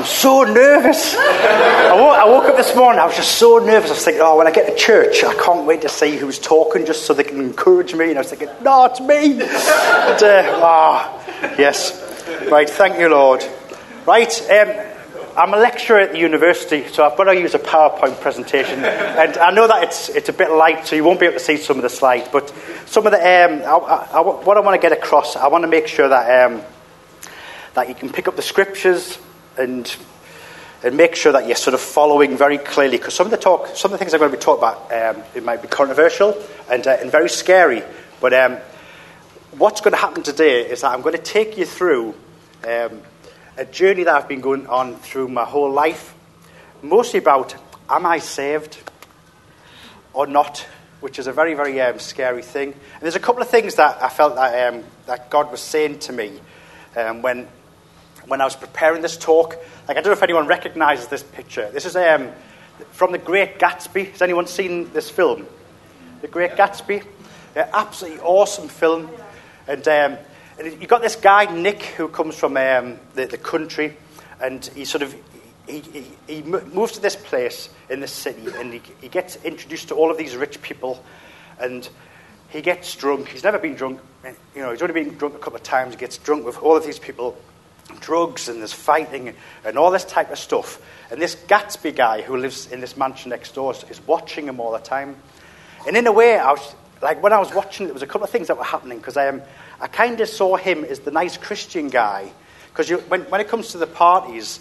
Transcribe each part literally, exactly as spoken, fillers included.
I'm so nervous. I woke, I woke up this morning, I was just so nervous. I was thinking, oh, when I get to church, I can't wait to see who's talking just so they can encourage me. And I was thinking, no, it's me. But, uh, ah, yes. Right, thank you, Lord. Right, um, I'm a lecturer at the university, so I've got to use a PowerPoint presentation. And I know that it's it's a bit light, so you won't be able to see some of the slides. But some of the, um, I, I, I, what I want to get across, I want to make sure that um, that you can pick up the scriptures and and make sure that you're sort of following very clearly. Because some of the talk, some of the things I'm going to be talking about, um, it might be controversial and uh, and very scary. But um, what's going to happen today is that I'm going to take you through um, a journey that I've been going on through my whole life, mostly about, am I saved or not, which is a very, very um, scary thing. And there's a couple of things that I felt that um, that God was saying to me um, when when I was preparing this talk. Like, I don't know if anyone recognises this picture. This is um, from The Great Gatsby. Has anyone seen this film? The Great Gatsby? Yeah, absolutely awesome film. And um, And you've got this guy, Nick, who comes from um, the, the country, and he sort of he, he, he moves to this place in this city, and he, he gets introduced to all of these rich people, and he gets drunk. He's never been drunk, you know, he's only been drunk a couple of times. He gets drunk with all of these people, drugs, and there's fighting, and all this type of stuff. And this Gatsby guy who lives in this mansion next door is watching him all the time. And in a way, I was like, when I was watching it, there was a couple of things that were happening, because I am. I kind of saw him as the nice Christian guy, because when, when it comes to the parties,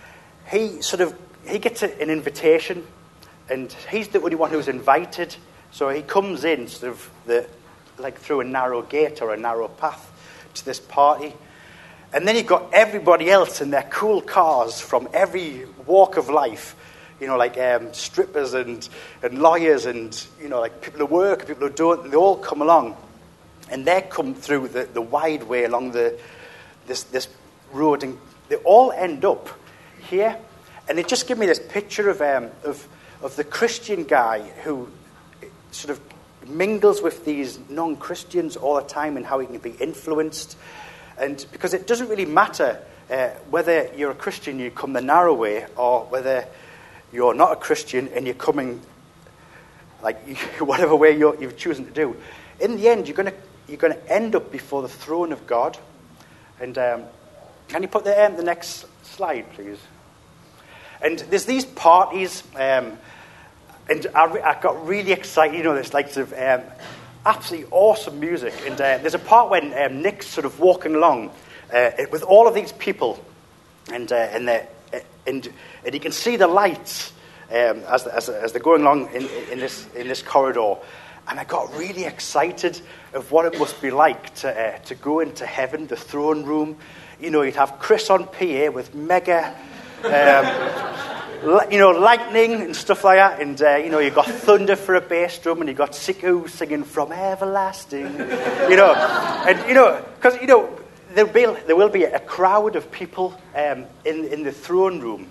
he sort of he gets a, an invitation, and he's the only one who's invited. So he comes in sort of the like through a narrow gate or a narrow path to this party, and then you've got everybody else in their cool cars from every walk of life, you know, like um, strippers and and lawyers and you know like people who work, people who don't. They all come along. And they come through the, the wide way along the this this road, and they all end up here. And it just gives me this picture of um, of of the Christian guy who sort of mingles with these non-Christians all the time, and how he can be influenced. And because it doesn't really matter uh, whether you're a Christian, you come the narrow way, or whether you're not a Christian and you're coming like whatever way you're, you're choosing to do. In the end, you're going to You're going to end up before the throne of God. And um, can you put the, um, the next slide, please? And there's these parties, um, and I, I got really excited. You know, there's like sort of um, absolutely awesome music. And uh, there's a part when um, Nick's sort of walking along uh, with all of these people, and uh, and, uh, and and you can see the lights um, as, as as they're going along in, in this in this corridor. And I got really excited of what it must be like to uh, to go into heaven, the throne room. You know, you'd have Chris on P A with mega, um, li- you know, lightning and stuff like that. And, uh, you know, you've got thunder for a bass drum, and you've got Siku singing From Everlasting. You know, and, you know, because, you know, there'll be, there will be a crowd of people um, in, in the throne room.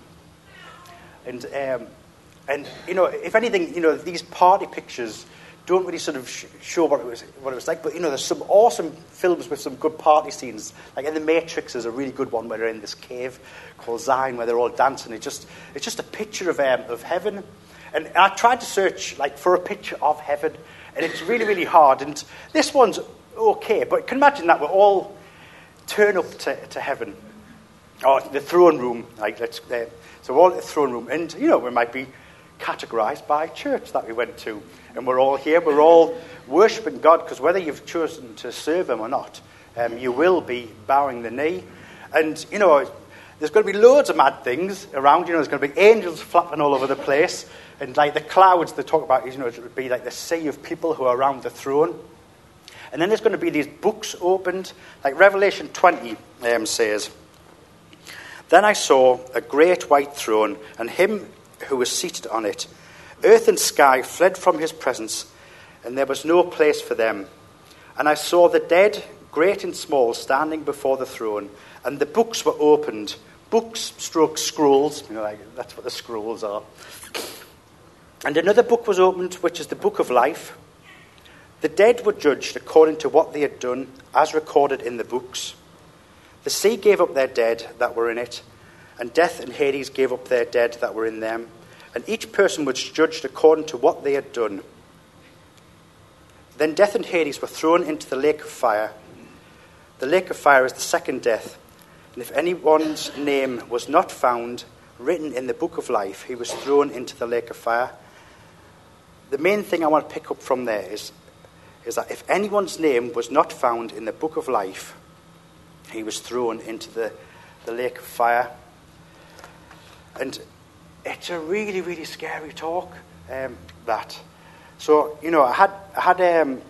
And, um, and, you know, if anything, you know, these party pictures don't really sort of sh- show what it was what it was like, but you know, there's some awesome films with some good party scenes. Like in The Matrix, there's a really good one where they're in this cave called Zion, where they're all dancing. It just it's just a picture of um, of heaven. And I tried to search like for a picture of heaven, and it's really really hard. And this one's okay, but you can imagine that we're all turn up to, to heaven, or the throne room. Like let's uh, so we're all at the throne room, and you know, we might be categorized by church that we went to. And we're all here, we're all worshipping God, because whether you've chosen to serve him or not, um, you will be bowing the knee. And, you know, there's going to be loads of mad things around. You know, there's going to be angels flapping all over the place. And, like, the clouds they talk about, you know, it would be like the sea of people who are around the throne. And then there's going to be these books opened. Like Revelation twenty um, says, "Then I saw a great white throne, and him who was seated on it. Earth and sky fled from his presence, and there was no place for them. And I saw the dead, great and small, standing before the throne, and the books were opened." Books stroke scrolls, you know, like, that's what the scrolls are. "And another book was opened, which is the book of life. The dead were judged according to what they had done, as recorded in the books. The sea gave up their dead that were in it, and death and Hades gave up their dead that were in them, and each person was judged according to what they had done. Then death and Hades were thrown into the lake of fire. The lake of fire is the second death, and if anyone's name was not found written in the book of life, he was thrown into the lake of fire. The main thing I want to pick up from there is, is that if anyone's name was not found in the book of life, he was thrown into the, the lake of fire. And it's a really, really scary talk, um, that. So, you know, I had, I had um,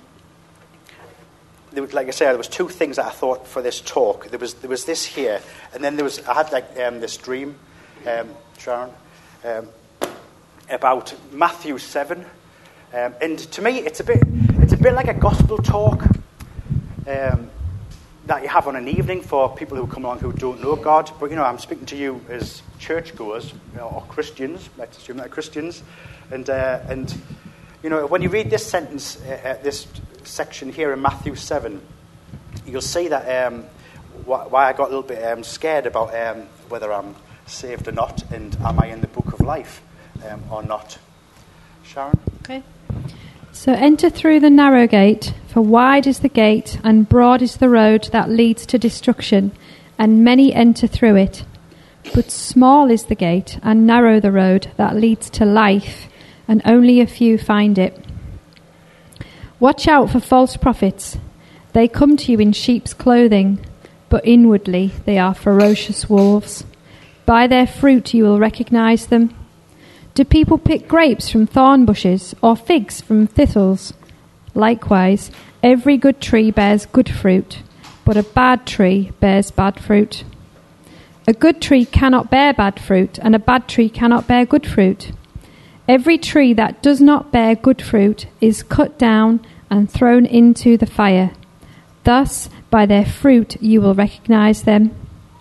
there was, like I said, there was two things that I thought for this talk. There was there was this here, and then there was, I had like um, this dream, um, Sharon, um, about Matthew seven. Um, and to me, it's a bit it's a bit like a gospel talk um, that you have on an evening for people who come along who don't know God. But, you know, I'm speaking to you as churchgoers, you know, or Christians. Let's assume that Christians. And, uh, and you know, when you read this sentence, uh, uh, this section here in Matthew seven, you'll see that um, wh- why I got a little bit um, scared about um, whether I'm saved or not, and am I in the book of life um, or not. Sharon? Okay. So enter through the narrow gate, for wide is the gate, and broad is the road that leads to destruction, and many enter through it. But small is the gate, and narrow the road that leads to life, and only a few find it. Watch out for false prophets. They come to you in sheep's clothing, but inwardly they are ferocious wolves. By their fruit you will recognize them. Do people pick grapes from thorn bushes, or figs from thistles? Likewise, every good tree bears good fruit, but a bad tree bears bad fruit. A good tree cannot bear bad fruit, and a bad tree cannot bear good fruit. Every tree that does not bear good fruit is cut down and thrown into the fire. Thus, by their fruit you will recognize them.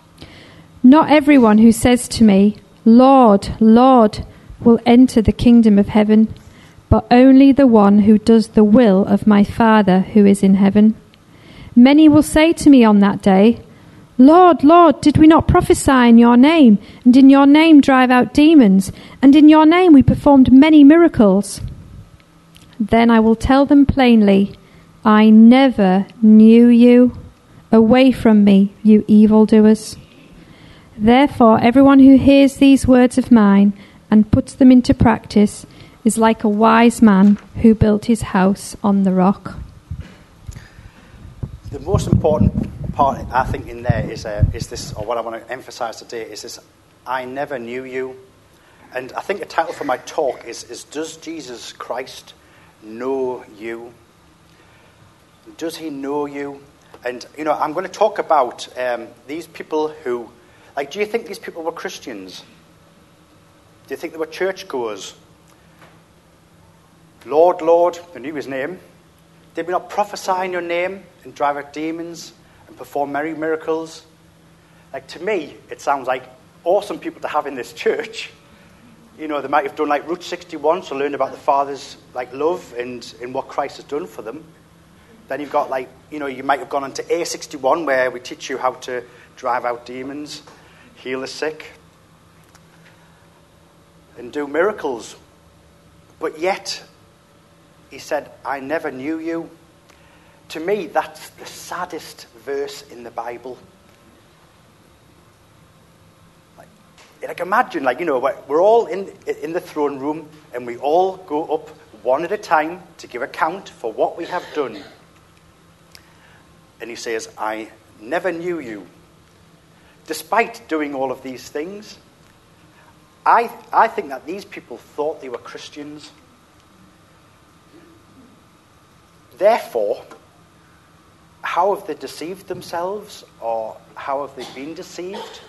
Not everyone who says to me, Lord, Lord, will enter the kingdom of heaven, but only the one who does the will of my Father who is in heaven. Many will say to me on that day, Lord, Lord, did we not prophesy in your name, and in your name drive out demons, and in your name we performed many miracles? Then I will tell them plainly, I never knew you. Away from me, you evildoers. Therefore, everyone who hears these words of mine and puts them into practice is like a wise man who built his house on the rock. The most important part, I think, in there is uh, is this, or what I want to emphasize today, is this, I never knew you. And I think the title for my talk is, is Does Jesus Christ know you? Does he know you? And, you know, I'm going to talk about um, these people who, like, do you think these people were Christians? Do you think they were churchgoers? Lord, Lord, they knew his name. Did we not prophesy in your name and drive out demons and perform many miracles? Like, to me, it sounds like awesome people to have in this church. You know, they might have done like Route sixty-one to learn about the Father's like love and, and what Christ has done for them. Then you've got like, you know, you might have gone on to A sixty-one where we teach you how to drive out demons, heal the sick, and do miracles. But yet, he said, I never knew you. To me, that's the saddest verse in the Bible. Like, like imagine, like, you know, we're, we're all in, in the throne room, and we all go up one at a time to give account for what we have done. And he says, I never knew you. Despite doing all of these things, I, I think that these people thought they were Christians. Therefore, how have they deceived themselves, or how have they been deceived?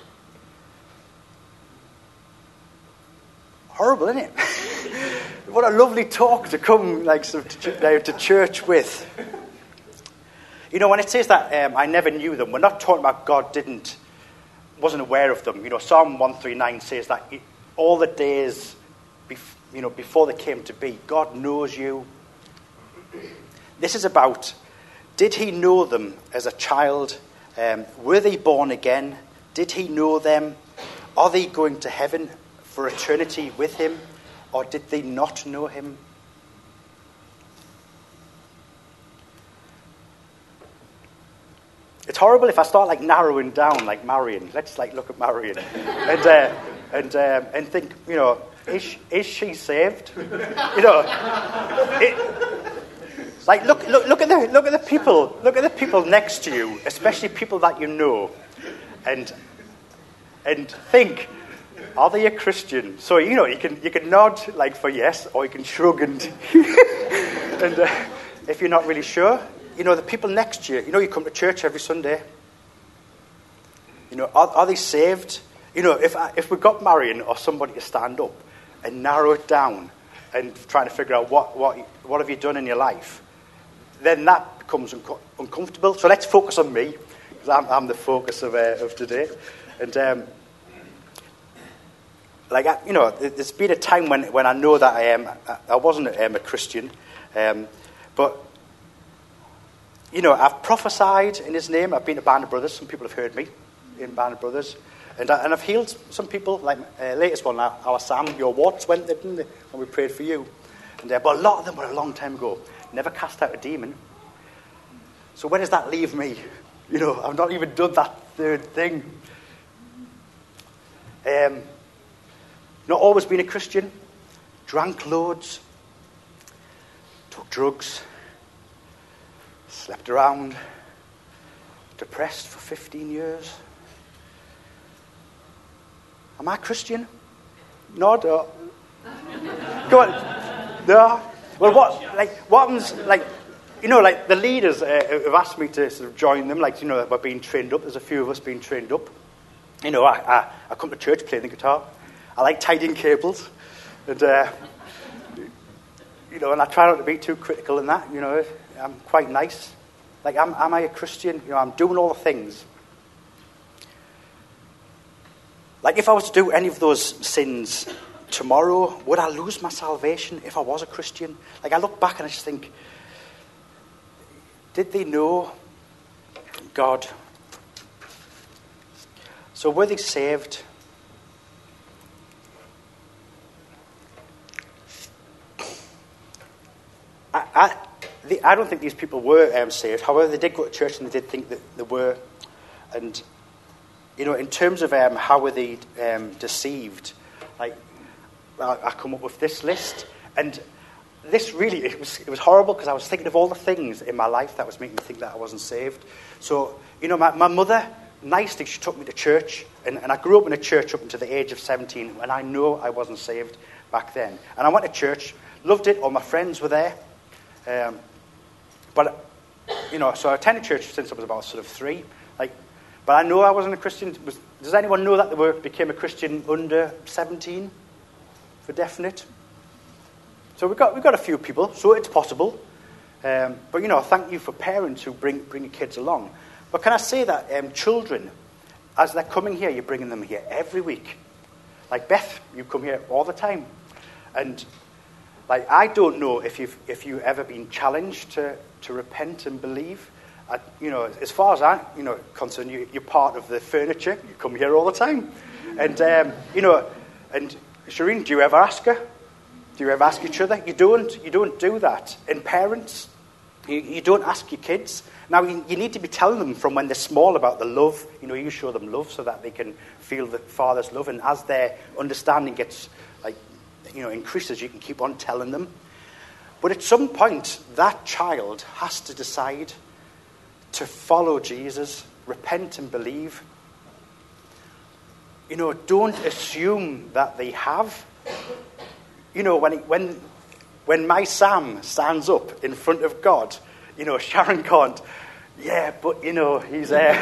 Horrible, isn't it? What a lovely talk to come like to, to church with. You know, when it says that um, I never knew them, we're not talking about God didn't, wasn't aware of them. You know, Psalm one thirty-nine says that it, all the days, bef- you know, before they came to be, God knows you. This is about, did he know them as a child? Um, were they born again? Did he know them? Are they going to heaven for eternity with him, or did they not know him? It's horrible if I start like narrowing down, like Marion. Let's like look at Marion and uh, and um, and think, you know, is she, is she saved? You know, it, like look look look at the look at the people look at the people next to you, especially people that you know, and and think, are they a Christian? So you know, you can you can nod like for yes, or you can shrug and and uh, if you're not really sure. You know, the people next to you, you know, you come to church every Sunday. You know, are, are they saved? You know, if I, if we got Marion or somebody to stand up and narrow it down and trying to figure out what, what, what have you done in your life, then that becomes unco- uncomfortable. So let's focus on me, because I'm, I'm the focus of, uh, of today. And, um, like, I, you know, there's been a time when, when I know that I, am, I wasn't um, a Christian, um, but... You know, I've prophesied in his name. I've been to Band of Brothers. Some people have heard me in Band of Brothers. And, I, and I've healed some people, like uh, latest one, our, our Sam, your warts went there, didn't they, when we prayed for you. And uh, But a lot of them were a long time ago. Never cast out a demon. So where does that leave me? You know, I've not even done that third thing. Um, not always been a Christian. Drank loads. Took drugs. Slept around, depressed for fifteen years. Am I Christian? Nod or... Go on. No. Well, what, like, what happens, like, you know, like, the leaders uh, have asked me to sort of join them, like, you know, we're being trained up. There's a few of us being trained up. You know, I, I, I come to church playing the guitar. I like tidying cables. And, uh, you know, and I try not to be too critical in that, you know. I'm quite nice. Like, am, am I a Christian? You know, I'm doing all the things. Like, if I was to do any of those sins tomorrow, would I lose my salvation if I was a Christian? Like, I look back and I just think, did they know God? So were they saved? I... I I don't think these people were um, saved. However, they did go to church and they did think that they were. And, you know, in terms of um, how were they um, deceived, like, I, I come up with this list. And this really, it was, it was horrible because I was thinking of all the things in my life that was making me think that I wasn't saved. So, you know, my, my mother, nicely, she took me to church. And, and I grew up in a church up until the age of seventeen. And I know I wasn't saved back then. And I went to church, loved it. All my friends were there. Um, But, you know, so I attended church since I was about sort of three. Like, but I know I wasn't a Christian. Was, does anyone know that they were, became a Christian under seventeen? For definite. So we've got, we've got a few people, so it's possible. Um, but, you know, thank you for parents who bring, bring your kids along. But can I say that um, children, as they're coming here, you're bringing them here every week. Like Beth, you come here all the time. And, like, I don't know if you've if you've ever been challenged to... to repent and believe. I, you know, as far as I'm, you know, concerned, you, you're part of the furniture. You come here all the time. And, um, you know, and Shireen, do you ever ask her? Do you ever ask each other? You don't. You don't do that. And parents, you, you don't ask your kids. Now, you, you need to be telling them from when they're small about the love. You know, you show them love so that they can feel the Father's love. And as their understanding gets, like, you know, increases, you can keep on telling them. But at some point, that child has to decide to follow Jesus, repent and believe. You know, don't assume that they have. You know, when when when my Sam stands up in front of God, you know, Sharon can't, yeah, but, you know, he's uh,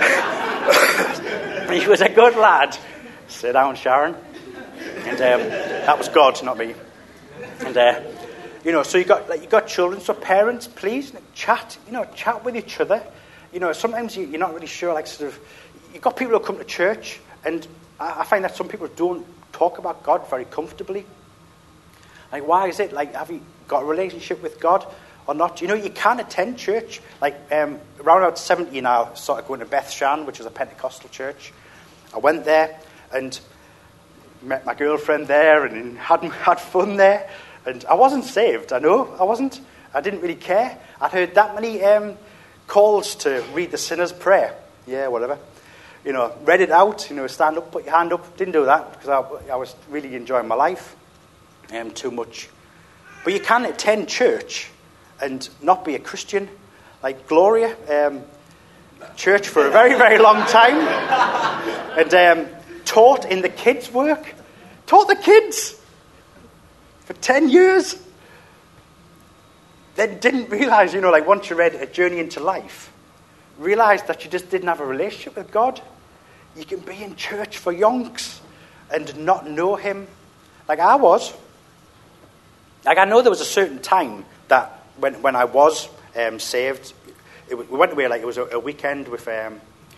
he was a good lad. Sit down, Sharon. And um, that was God, not me. And, uh, You know, so you got like you got children. So parents, please like, chat. You know, chat with each other. You know, sometimes you, you're not really sure. Like, sort of, you got people who come to church, and I, I find that some people don't talk about God very comfortably. Like, why is it? Like, have you got a relationship with God or not? You know, you can attend church. Like, um, around about seventeen, I started going to Beth Shan, which is a Pentecostal church. I went there, and met my girlfriend there and had, had fun there. And I wasn't saved, I know, I wasn't. I didn't really care. I'd heard that many um, calls to read the sinner's prayer. Yeah, whatever. You know, read it out, you know, stand up, put your hand up. Didn't do that because I, I was really enjoying my life um, too much. But you can attend church and not be a Christian. Like Gloria, um, church for a very, very long time. And um, taught in the kids' work. Taught the kids for ten years. Then didn't realise, you know, like once you read A Journey into Life, realised that you just didn't have a relationship with God. You can be in church for yonks and not know him. Like I was. Like I know there was a certain time that when when I was um, saved, it, we went away, like it was a, a weekend with um,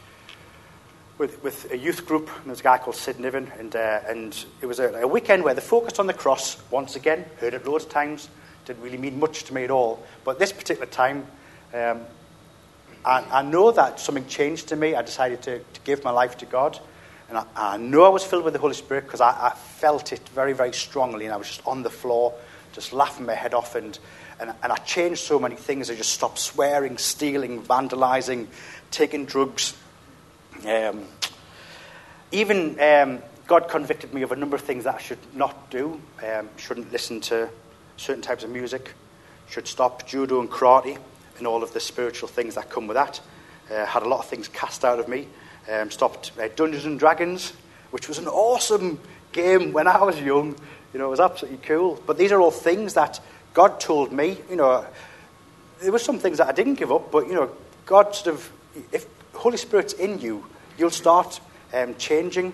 with with a youth group, and there was a guy called Sid Niven, and uh, and it was a, a weekend where they focused on the cross once again. Heard it loads of times, didn't really mean much to me at all. But this particular time, um, I, I know that something changed in me. I decided to, to give my life to God, and I, I know I was filled with the Holy Spirit because I, I felt it very, very strongly, and I was just on the floor, just laughing my head off, and and, and I changed so many things. I just stopped swearing, stealing, vandalizing, taking drugs. Um, even um, God convicted me of a number of things that I should not do. Um, shouldn't listen to certain types of music. Should stop judo and karate and all of the spiritual things that come with that. Uh, had a lot of things cast out of me. Um, stopped uh, Dungeons and Dragons, which was an awesome game when I was young. You know, it was absolutely cool. But these are all things that God told me. You know, there were some things that I didn't give up, but, you know, God sort of, if Holy Spirit's in you, you'll start um, changing.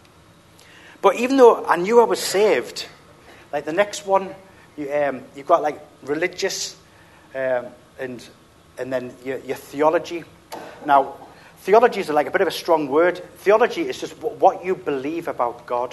But even though I knew I was saved, like the next one, you, um, you've got like religious um, and and then your, your theology. Now, theology is like a bit of a strong word. Theology is just what you believe about God.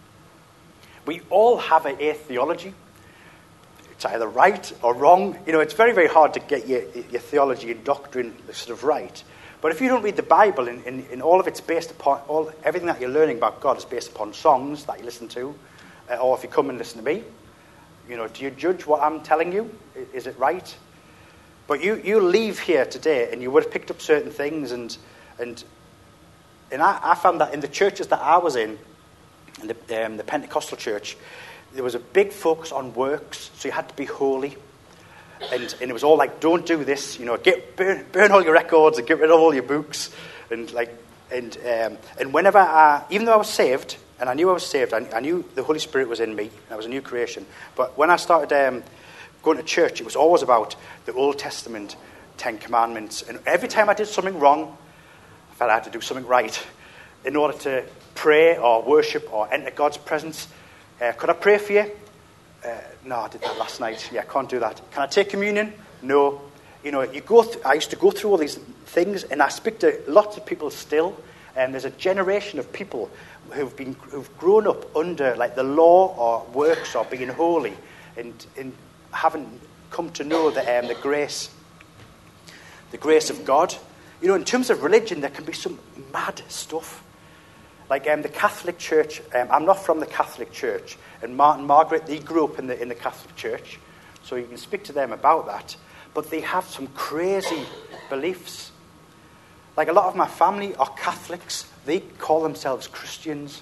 We all have a, a theology. It's either right or wrong. You know, it's very, very hard to get your, your theology and doctrine sort of right. But if you don't read the Bible, in, in, in all of it's based upon, all everything that you're learning about God is based upon songs that you listen to, uh, or if you come and listen to me, you know, do you judge what I'm telling you? Is it right? But you, you leave here today and you would have picked up certain things, and and and I, I found that in the churches that I was in, in the, um, the Pentecostal church, there was a big focus on works, so you had to be holy. And, and it was all like, don't do this, you know, get burn, burn all your records and get rid of all your books, and like, and um, and whenever I, even though I was saved, and I knew I was saved, I, I knew the Holy Spirit was in me, I was a new creation. But when I started um, going to church, it was always about the Old Testament, Ten Commandments, and every time I did something wrong, I felt I had to do something right in order to pray or worship or enter God's presence. Uh, could I pray for you? Uh, no, I did that last night. Yeah, I can't do that. Can I take communion? No. You know, you go. Th- I used to go through all these things, and I speak to lots of people still. And there's a generation of people who've been who've grown up under like the law or works or being holy, and, and haven't come to know the um, the grace, the grace of God. You know, in terms of religion, there can be some mad stuff. Like um, the Catholic Church, um, I'm not from the Catholic Church, and Martin and Margaret, they grew up in the in the Catholic Church, so you can speak to them about that. But they have some crazy beliefs. Like a lot of my family are Catholics. They call themselves Christians.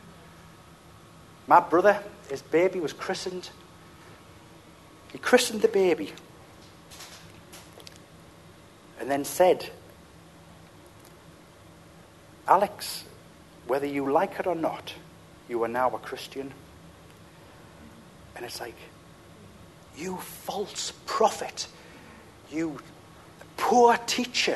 My brother, his baby was christened. He christened the baby and then said, Alex, whether you like it or not, you are now a Christian. And it's like, you false prophet, you poor teacher.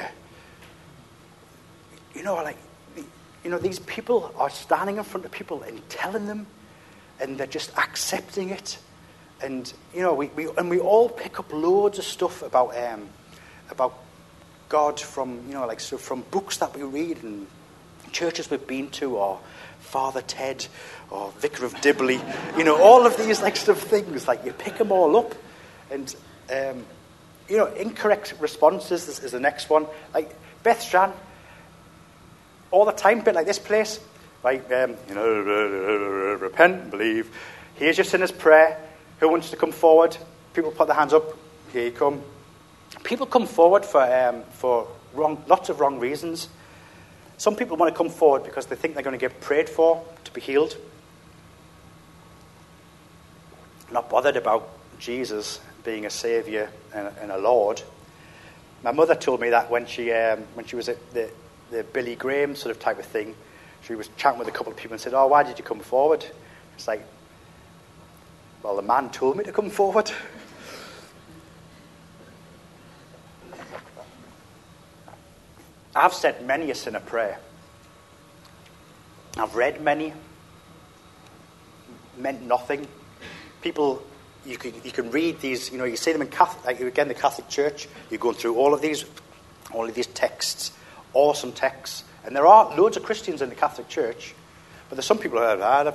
You know, like, you know, these people are standing in front of people and telling them, and they're just accepting it. And, you know, we, we and we all pick up loads of stuff about um, about God from, you know, like, so from books that we read and churches we've been to, or Father Ted, or Vicar of Dibley, you know, all of these like sort of things, like you pick them all up, and um, you know, incorrect responses is, is the next one. Like Beth Strand, all the time, a bit like this place, right? Um, you know, repent and believe. Here's your sinner's prayer. Who wants to come forward? People put their hands up. Here you come. People come forward for um, for wrong, lots of wrong reasons. Some people want to come forward because they think they're going to get prayed for to be healed. Not bothered about Jesus being a saviour and, and a Lord. My mother told me that when she um, when she was at the, the Billy Graham sort of type of thing, she was chatting with a couple of people and said, "Oh, why did you come forward?" It's like, well, the man told me to come forward. I've said many a sinner prayer. I've read many. Meant nothing. People, you can you can read these. You know, you see them in Catholic, like again the Catholic Church. You're going through all of these, all of these texts, awesome texts, and there are loads of Christians in the Catholic Church, but there's some people who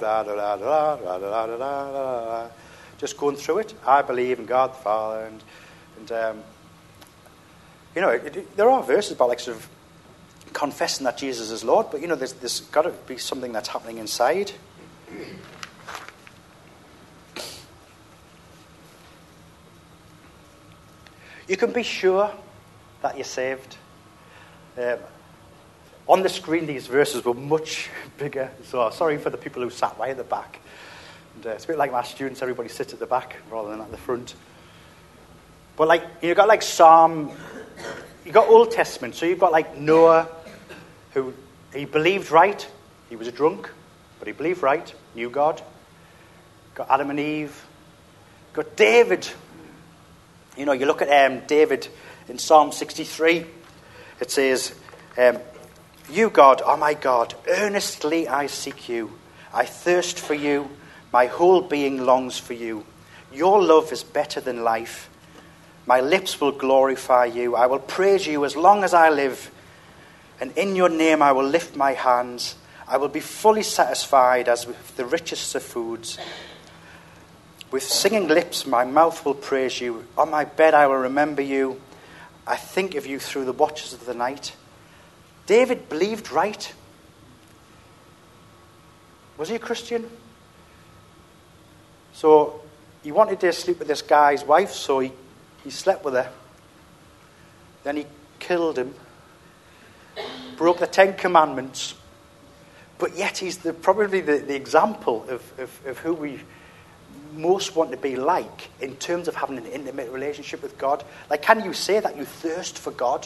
are just going through it. I believe in God the Father, and and um, you know, it, it, there are verses about like sort of confessing that Jesus is Lord, but you know, there's there's got to be something that's happening inside. You can be sure that you're saved. Um, on the screen, these verses were much bigger, so sorry for the people who sat way at the back. And, uh, it's a bit like my students, everybody sits at the back rather than at the front. But like, you've got like Psalm, you've got Old Testament, so you've got like Noah, who he believed right. He was a drunk, but he believed right, knew God. Got Adam and Eve. Got David. You know, you look at um, David in Psalm sixty-three. It says, um, "You, God, are my God. Earnestly I seek you. I thirst for you. My whole being longs for you. Your love is better than life. My lips will glorify you. I will praise you as long as I live. And in your name I will lift my hands. I will be fully satisfied as with the richest of foods. With singing lips my mouth will praise you. On my bed I will remember you. I think of you through the watches of the night." David believed right. Was he a Christian? So he wanted to sleep with this guy's wife, so he, he slept with her. Then he killed him. Broke the Ten Commandments. But yet he's the, probably the, the example of, of, of who we most want to be like in terms of having an intimate relationship with God. Like, can you say that you thirst for God?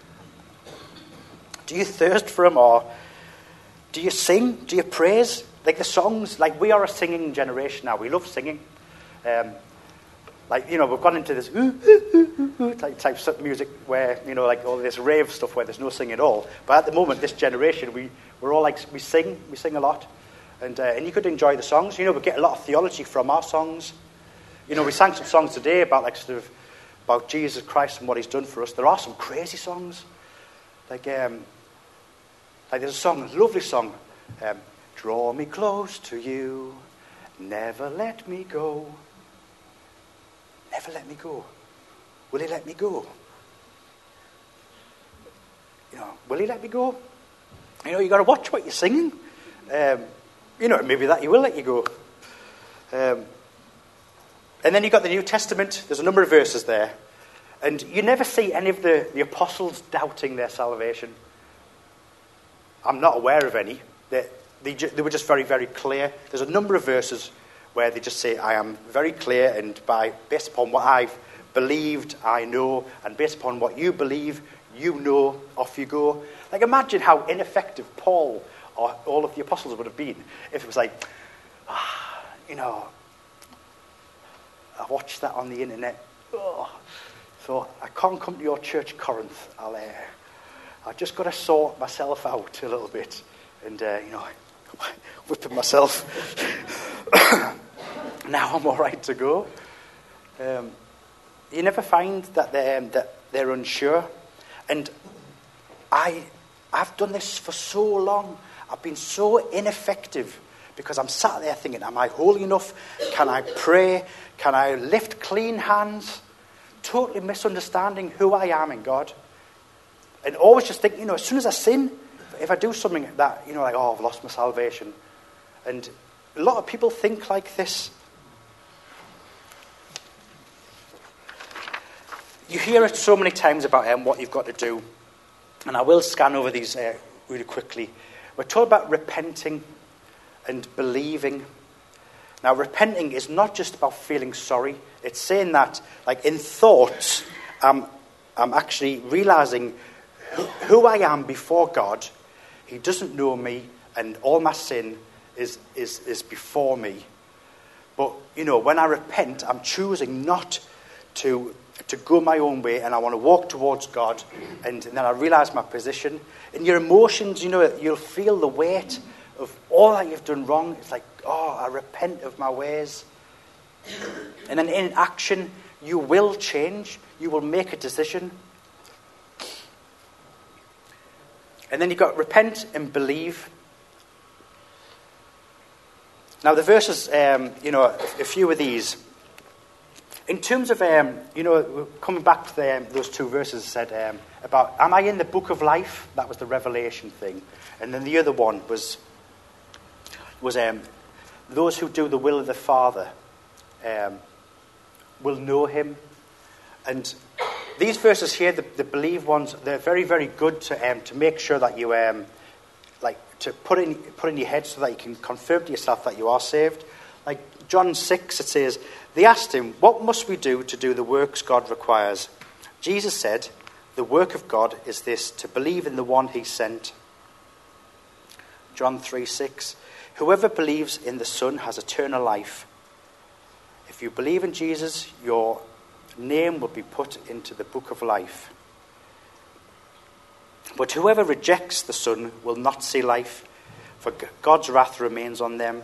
Do you thirst for him, or do you sing? Do you praise? Like the songs, like we are a singing generation now. We love singing. Um, like, you know, we've gone into this ooh, ooh, ooh, ooh, type, type of music where, you know, like all this rave stuff where there's no singing at all. But at the moment, this generation, we, we're all like, we sing, we sing a lot. And uh, and you could enjoy the songs. You know, we get a lot of theology from our songs. You know, we sang some songs today about like sort of about Jesus Christ and what he's done for us. There are some crazy songs. Like um, like there's a song, a lovely song. Um, Draw me close to you, never let me go. Never let me go. Will he let me go? You know, will he let me go? You know, you got to watch what you're singing. Um, You know, maybe that he will let you go. Um, and then you've got the New Testament. There's a number of verses there. And you never see any of the, the apostles doubting their salvation. I'm not aware of any. They, they, they were just very, very clear. There's a number of verses where they just say, I am very clear, and by based upon what I've believed, I know, and based upon what you believe, you know, off you go. Like, imagine how ineffective Paul or all of the apostles would have been if it was like, ah, you know, I watched that on the internet. Oh, so I can't come to your church, Corinth. I'll, uh, I've just got to sort myself out a little bit, and uh, you know, whipping myself. Now I'm all right to go. Um, you never find that they're um, that they're unsure, and I, I've done this for so long. I've been so ineffective because I'm sat there thinking, am I holy enough? Can I pray? Can I lift clean hands? Totally misunderstanding who I am in God. And always just thinking, you know, as soon as I sin, if I do something that, you know, like, oh, I've lost my salvation. And a lot of people think like this. You hear it so many times about um, what you've got to do. And I will scan over these uh, really quickly. We're told about repenting and believing. Now, repenting is not just about feeling sorry. It's saying that, like, in thoughts, I'm, I'm actually realizing who, who I am before God. He doesn't know me, and all my sin is, is, is before me. But, you know, when I repent, I'm choosing not to, to go my own way, and I want to walk towards God, and, and then I realize my position. In your emotions, you know, you'll feel the weight of all that you've done wrong. It's like, oh, I repent of my ways. And then in action, you will change. You will make a decision. And then you've got repent and believe. Now the verses, um, you know, a few of these. In terms of, um, you know, coming back to the, um, those two verses said um, about, am I in the book of life? That was the Revelation thing. And then the other one was, was um, those who do the will of the Father um, will know him. And these verses here, the, the believe ones, they're very, very good to um, to make sure that you, um, like, to put in put in your head so that you can confirm to yourself that you are saved. Like John six, it says, they asked him, what must we do to do the works God requires? Jesus said, the work of God is this, to believe in the one he sent. John three six, whoever believes in the Son has eternal life. If you believe in Jesus, your name will be put into the book of life. But whoever rejects the Son will not see life, for God's wrath remains on them.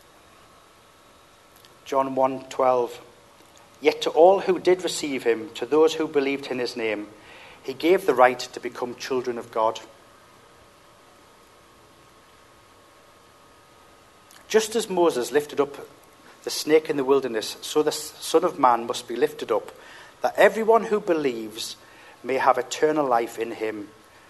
John one twelve, yet to all who did receive him, to those who believed in his name, he gave the right to become children of God. Just as Moses lifted up the snake in the wilderness, so the Son of Man must be lifted up, that everyone who believes may have eternal life in him.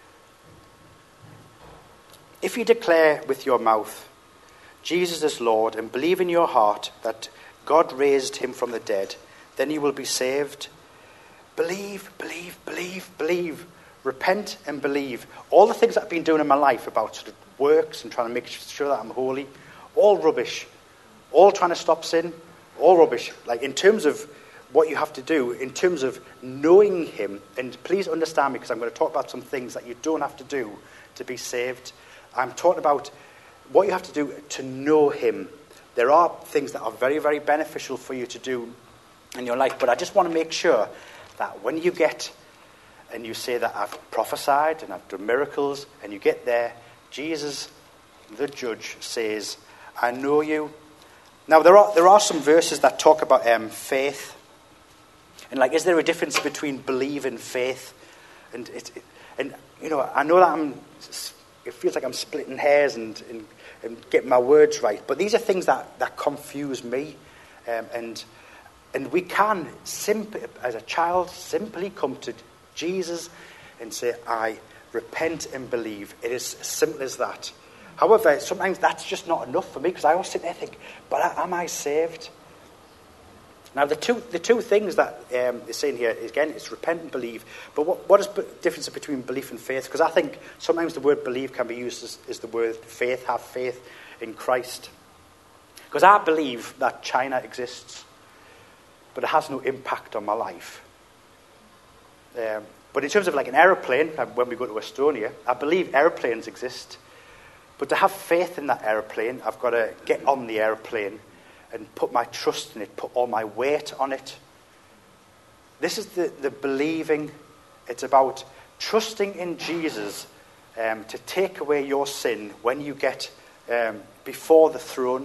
If you declare with your mouth, Jesus is Lord, and believe in your heart that God raised him from the dead, then you will be saved. Believe, believe, believe, believe. Repent and believe. All the things that I've been doing in my life about sort of works and trying to make sure that I'm holy, all rubbish. All trying to stop sin, all rubbish. Like, in terms of what you have to do, in terms of knowing him, and please understand me, because I'm going to talk about some things that you don't have to do to be saved. I'm talking about what you have to do to know him. There are things that are very, very beneficial for you to do in your life, but I just want to make sure that when you get and you say that I've prophesied and I've done miracles, and you get there, Jesus, the judge, says, I know you. Now, there are there are some verses that talk about um, faith. And, like, is there a difference between believe and faith? And, it, it, and you know, I know that I'm, it feels like I'm splitting hairs and, and, and getting my words right. But these are things that, that confuse me. Um, and and we can, simply, as a child, simply come to Jesus and say, I repent and believe. It is as simple as that. However, sometimes that's just not enough for me, because I always sit there and think, but am I saved? Now, the two the two things that um, they're saying here, again, is repent and believe. But what, what is the difference between belief and faith? Because I think sometimes the word believe can be used as, as the word faith, have faith in Christ. Because I believe that China exists, but it has no impact on my life. Um, but in terms of like an aeroplane, when we go to Estonia, I believe aeroplanes exist. But to have faith in that aeroplane, I've got to get on the aeroplane and put my trust in it, put all my weight on it. This is the, the believing. It's about trusting in Jesus um, to take away your sin when you get um, before the throne.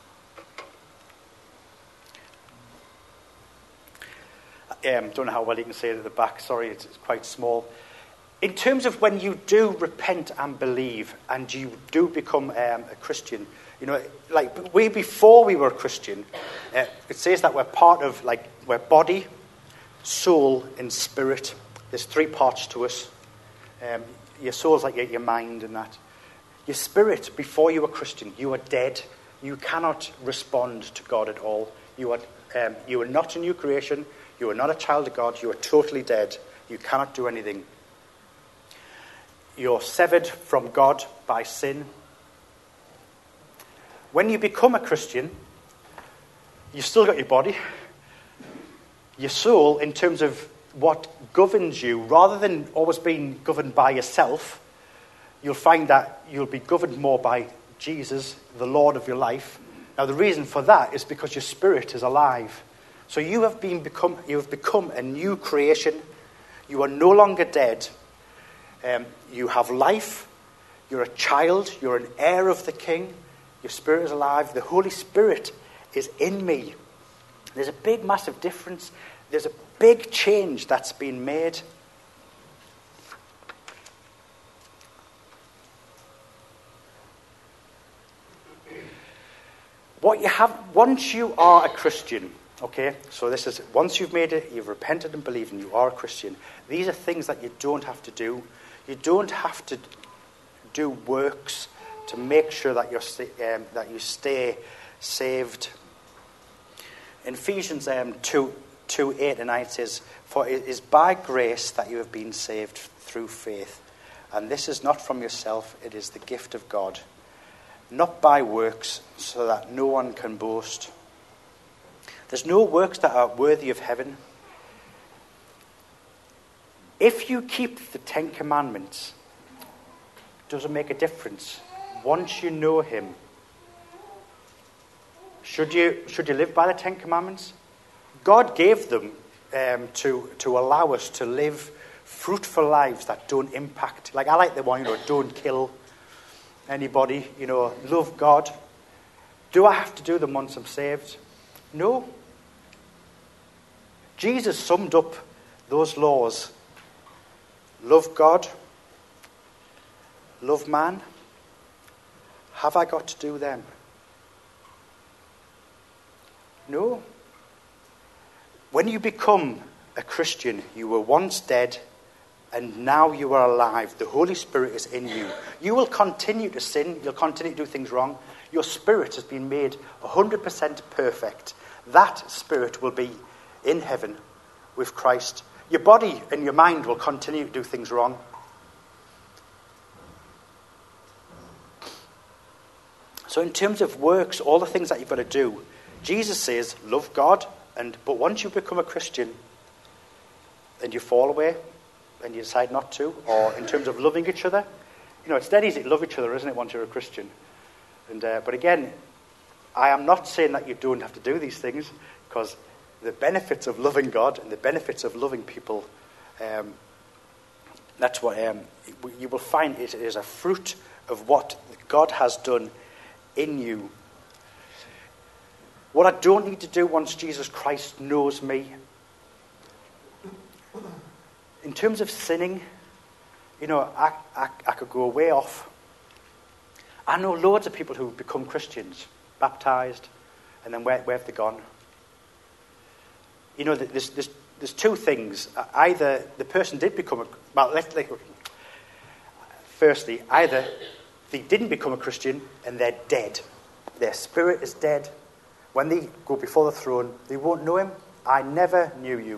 Um, don't know how well you can see it at the back. Sorry, it's, it's quite small. In terms of when you do repent and believe, and you do become um, a Christian, you know, like we before we were a Christian, uh, it says that we're part of, like, we're body, soul, and spirit. There's three parts to us. Um, your soul's like your, your mind and that. Your spirit, before you were Christian, you were dead. You cannot respond to God at all. You are, um, you are not a new creation. You are not a child of God. You are totally dead. You cannot do anything. You're severed from God by sin. When you become a Christian, you've still got your body. Your soul, in terms of what governs you, rather than always being governed by yourself, you'll find that you'll be governed more by Jesus, the Lord of your life. Now, the reason for that is because your spirit is alive. So you have been become you have become a new creation. You are no longer dead. Um, you have life. You're a child. You're an heir of the King. Your spirit is alive. The Holy Spirit is in me. There's a big, massive difference. There's a big change that's been made. What you have, once you are a Christian, okay, so this is, once you've made it, you've repented and believed and you are a Christian, these are things that you don't have to do. You don't have to do works to make sure that, you're, um, that you stay saved. In Ephesians um, two, two, eight and nine says, "For it is by grace that you have been saved through faith. And this is not from yourself, it is the gift of God. Not by works, so that no one can boast." There's no works that are worthy of heaven. If you keep the Ten Commandments, it doesn't make a difference. Once you know him, should you should you live by the Ten Commandments? God gave them um, to to allow us to live fruitful lives that don't impact. Like I like the one, you know, don't kill anybody, you know, love God. Do I have to do them once I'm saved? No. Jesus summed up those laws. Love God. Love man. Have I got to do them? No. When you become a Christian, you were once dead, and now you are alive. The Holy Spirit is in you. You will continue to sin. You'll continue to do things wrong. Your spirit has been made one hundred percent perfect. That spirit will be in heaven with Christ. Your body and your mind will continue to do things wrong. So in terms of works, all the things that you've got to do, Jesus says, love God. And but once you become a Christian and you fall away, and you decide not to, or in terms of loving each other, you know, it's dead easy to love each other, isn't it, once you're a Christian? And uh, but again, I am not saying that you don't have to do these things, because the benefits of loving God and the benefits of loving people, um, that's what um, you will find it is a fruit of what God has done in you. What I don't need to do once Jesus Christ knows me, in terms of sinning, you know, I, I, I could go way off. I know loads of people who become Christians, baptized, and then where, where have they gone? You know, there's, there's, there's two things. Either the person did become a... Well, let's... Like, firstly, either they didn't become a Christian and they're dead. Their spirit is dead. When they go before the throne, they won't know him. I never knew you.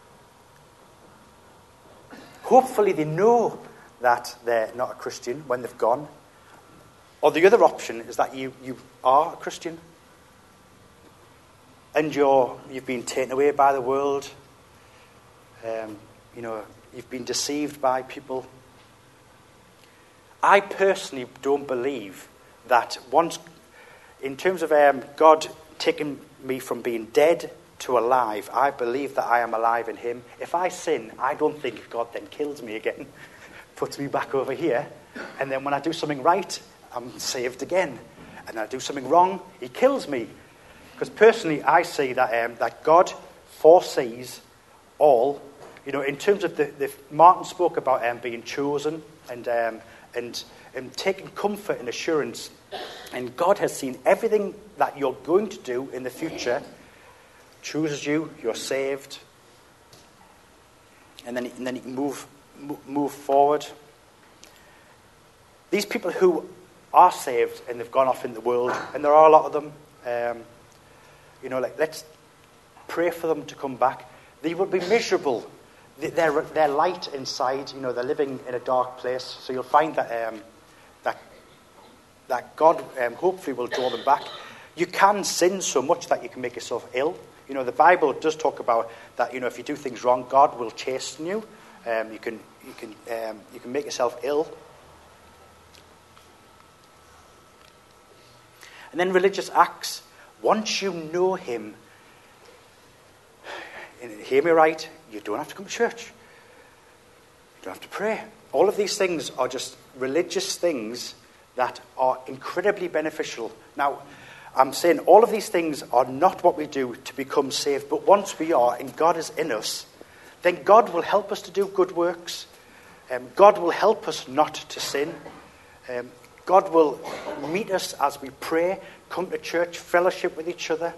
Hopefully they know that they're not a Christian when they've gone. Or the other option is that you, you are a Christian. And you're, you've been taken away by the world. Um, you know, you've been deceived by people. I personally don't believe that once, in terms of um, God taking me from being dead to alive, I believe that I am alive in him. If I sin, I don't think God then kills me again, puts me back over here, and then when I do something right, I'm saved again. And I do something wrong, he kills me. Because personally, I see that um, that God foresees all. You know, in terms of the, the Martin spoke about um, being chosen and um, and and taking comfort and assurance. And God has seen everything that you're going to do in the future. Chooses you, you're saved, and then and then you can move move forward. These people who are saved and they've gone off in the world, and there are a lot of them. Um, you know, like let's pray for them to come back. They would be miserable. They're, they're light inside. You know, they're living in a dark place. So you'll find that um, that that God um, hopefully will draw them back. You can sin so much that you can make yourself ill. You know, the Bible does talk about that. You know, if you do things wrong, God will chasten you. Um, you can you can um, you can make yourself ill. And then religious acts. Once you know Him, and hear me right, you don't have to come to church. You don't have to pray. All of these things are just religious things that are incredibly beneficial. Now, I'm saying all of these things are not what we do to become saved, but once we are and God is in us, then God will help us to do good works. Um, God will help us not to sin. Um, God will meet us as we pray, come to church, fellowship with each other.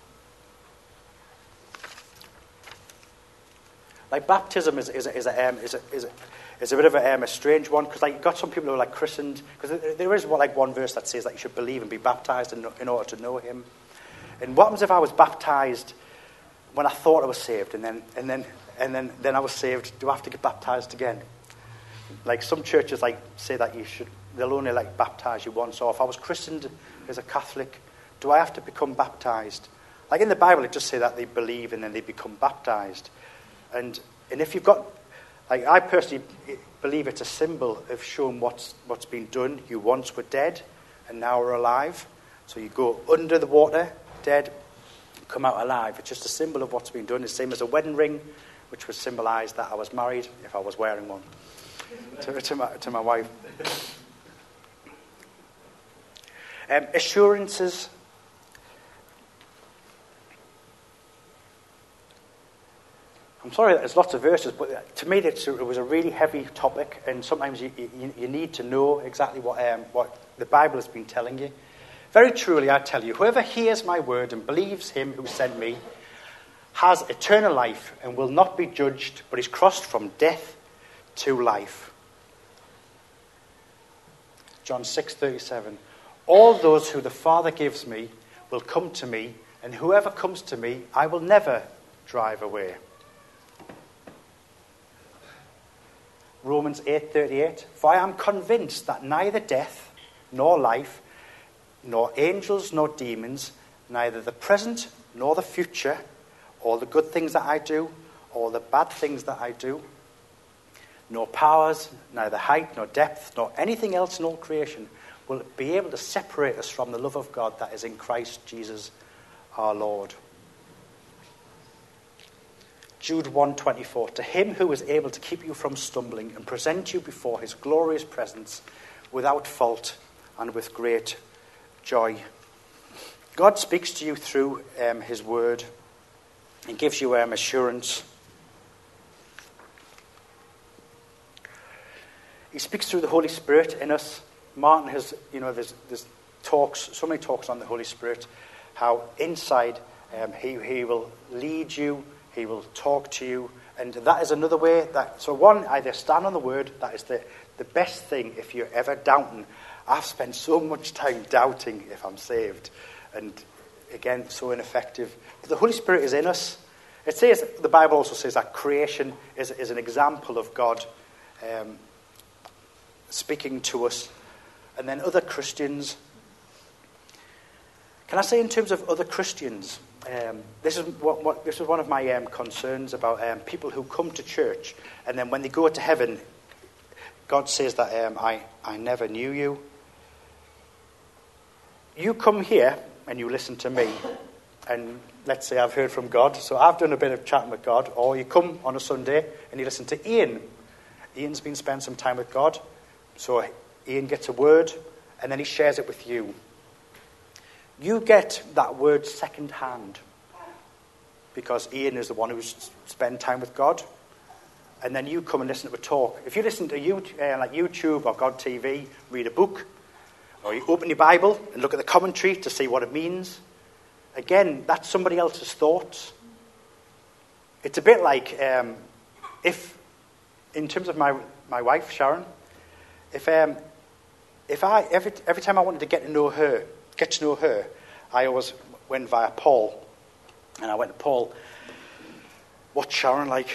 Like baptism is is a, is a, um, is a, is a, is a bit of a, um, a strange one, because like you've got some people who are like christened, because there is what, like one verse that says that you should believe and be baptized in, in order to know Him. And what happens if I was baptized when I thought I was saved, and then and then and then then I was saved? Do I have to get baptized again? Like some churches like say that you should, they'll only like baptize you once. Or if I was christened as a Catholic, do I have to become baptized? Like in the Bible, it just say that they believe and then they become baptized. And and if you've got, like I personally believe it's a symbol of showing what's what's been done. You once were dead, and now are alive. So you go under the water, dead, come out alive. It's just a symbol of what's been done. It's the same as a wedding ring, which would symbolize that I was married if I was wearing one to, to my to my wife. Um, assurances. I'm sorry, there's lots of verses, but to me it was a really heavy topic, and sometimes you, you, you need to know exactly what um, what the Bible has been telling you. Very truly, I tell you, whoever hears my word and believes Him who sent me has eternal life and will not be judged, but is crossed from death to life. John six thirty-seven. All those who the Father gives me will come to me, and whoever comes to me, I will never drive away. Romans eight thirty-eight. For I am convinced that neither death, nor life, nor angels, nor demons, neither the present, nor the future, or the good things that I do, or the bad things that I do, nor powers, neither height, nor depth, nor anything else in all creation will be able to separate us from the love of God that is in Christ Jesus our Lord. Jude one twenty-four. To Him who is able to keep you from stumbling and present you before His glorious presence without fault and with great joy. God speaks to you through um, His word and gives you um, assurance. He speaks through the Holy Spirit in us. Martin has, you know, there's, there's talks, so many talks on the Holy Spirit, how inside um, he, he will lead you, He will talk to you, and that is another way that, so one, either stand on the word. That is the, the best thing if you're ever doubting. I've spent so much time doubting if I'm saved, and again, so ineffective. But the Holy Spirit is in us. It says, the Bible also says that creation is, is an example of God um, speaking to us. And then other Christians. Can I say in terms of other Christians, um, this is what, what this is one of my um, concerns about um, people who come to church, and then when they go to heaven, God says that um, I, I never knew you. You come here and you listen to me, and let's say I've heard from God, so I've done a bit of chatting with God, or you come on a Sunday and you listen to Ian. Ian's been spending some time with God, so Ian gets a word, and then he shares it with you. You get that word second hand, because Ian is the one who's spent time with God, and then you come and listen to a talk. If you listen to you, uh, like YouTube or God T V, read a book, or you open your Bible and look at the commentary to see what it means, again, that's somebody else's thoughts. It's a bit like um, if, in terms of my my wife, Sharon, if um, if I every every time I wanted to get to know her, get to know her, I always went via Paul, and I went to Paul. What's Sharon like?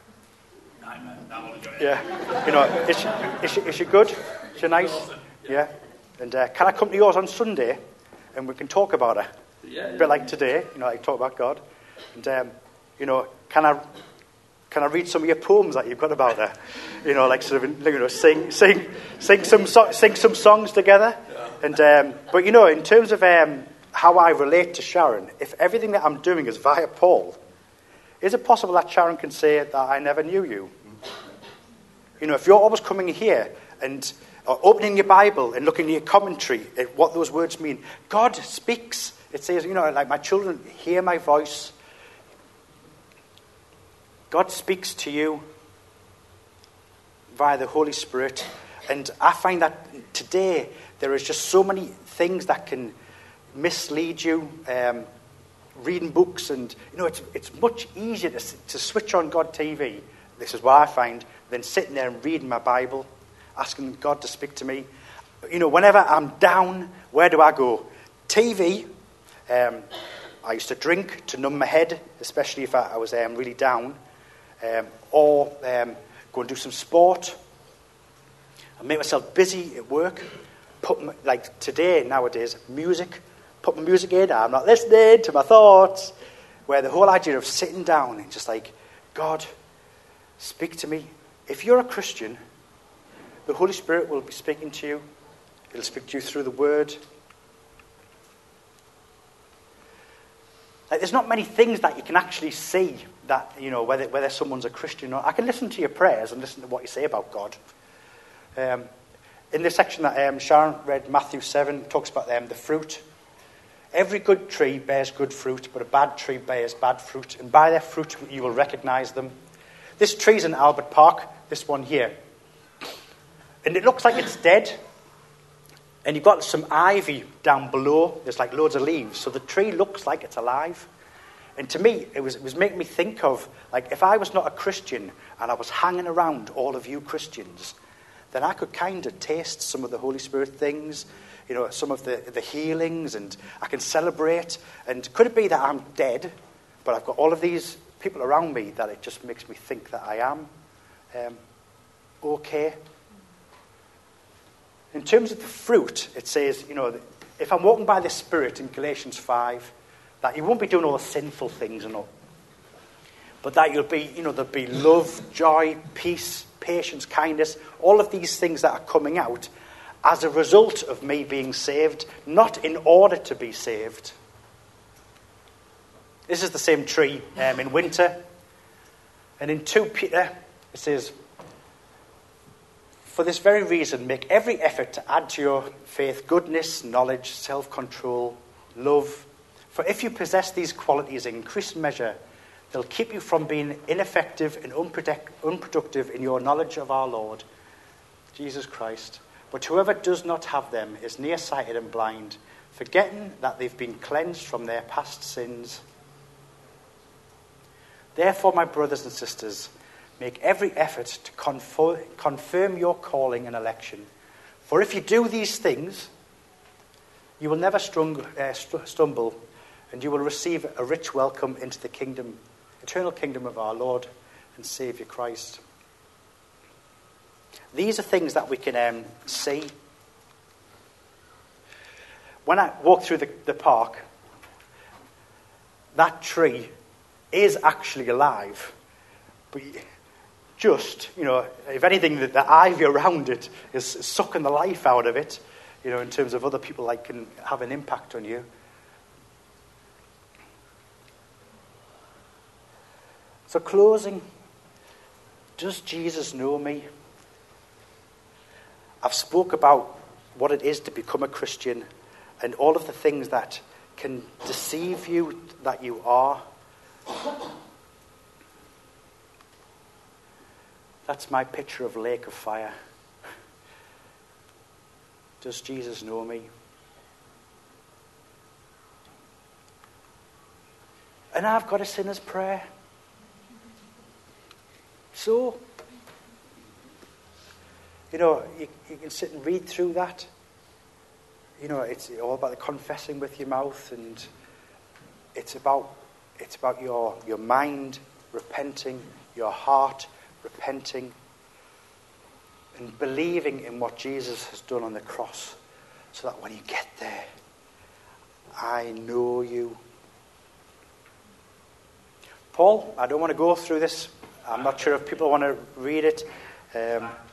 Yeah, you know, is she, is she, is she good? Is she nice? Yeah. And uh, can I come to yours on Sunday, and we can talk about her? Yeah, yeah. A bit like today, you know, like talk about God. And um, you know, can I can I read some of your poems that you've got about her? You know, like sort of, you know, sing sing sing some so- sing some songs together. Yeah. And um, but you know, in terms of um, how I relate to Sharon, if everything that I'm doing is via Paul, is it possible that Sharon can say that I never knew you? You know, if you're always coming here and or opening your Bible and looking at your commentary at what those words mean, God speaks. It says, you know, like my children hear my voice. God speaks to you via the Holy Spirit. And I find that today there is just so many things that can mislead you. Um, reading books and, you know, it's it's much easier to, to switch on God T V, this is what I find, than sitting there and reading my Bible, asking God to speak to me. You know, whenever I'm down, where do I go? T V. Um, I used to drink to numb my head, especially if I, I was um, really down. Um, or um, go and do some sport. I make myself busy at work. Put my, like today, nowadays, music. Put my music in. I'm not listening to my thoughts. Where the whole idea of sitting down and just like, God, speak to me. If you're a Christian, the Holy Spirit will be speaking to you. It'll speak to you through the Word. Like, there's not many things that you can actually see that, you know, whether whether someone's a Christian or not. I can listen to your prayers and listen to what you say about God. Um, in this section that um, Sharon read, Matthew seven, talks about um, the fruit. Every good tree bears good fruit, but a bad tree bears bad fruit. And by their fruit you will recognize them. This tree's in Albert Park, this one here. And it looks like it's dead. And you've got some ivy down below. There's like loads of leaves. So the tree looks like it's alive. And to me, it was, it was making me think of, like, if I was not a Christian and I was hanging around all of you Christians, then I could kind of taste some of the Holy Spirit things, you know, some of the, the healings, and I can celebrate. And could it be that I'm dead, but I've got all of these people around me that it just makes me think that I am um, okay? In terms of the fruit, it says, you know, if I'm walking by the Spirit in Galatians five, that you won't be doing all the sinful things and all, but that you'll be, you know, there'll be love, joy, peace, patience, kindness, all of these things that are coming out as a result of me being saved, not in order to be saved. This is the same tree um, in winter. And in Second Peter, it says, for this very reason, make every effort to add to your faith goodness, knowledge, self-control, love. For if you possess these qualities in increased measure, they'll keep you from being ineffective and unproductive in your knowledge of our Lord, Jesus Christ. But whoever does not have them is nearsighted and blind, forgetting that they've been cleansed from their past sins. Therefore, my brothers and sisters, make every effort to conform, confirm your calling and election. For if you do these things, you will never strung, uh, st- stumble, and you will receive a rich welcome into the kingdom, eternal kingdom of our Lord and Saviour Christ. These are things that we can um, see. When I walk through the, the park, that tree is actually alive. But just, you know, if anything, the, the ivy around it is sucking the life out of it, you know, in terms of other people that can have an impact on you. So closing, does Jesus know me? I've spoke about what it is to become a Christian and all of the things that can deceive you that you are. That's my picture of lake of fire. Does Jesus know me? And I've got a sinner's prayer. So, you know, you, you can sit and read through that. you know, it's all about the confessing with your mouth, and it's about it's about your your mind repenting, your heart repenting, and believing in what Jesus has done on the cross, so that when you get there, I know you. Paul, I don't want to go through this. I'm not sure if people want to read it. Um,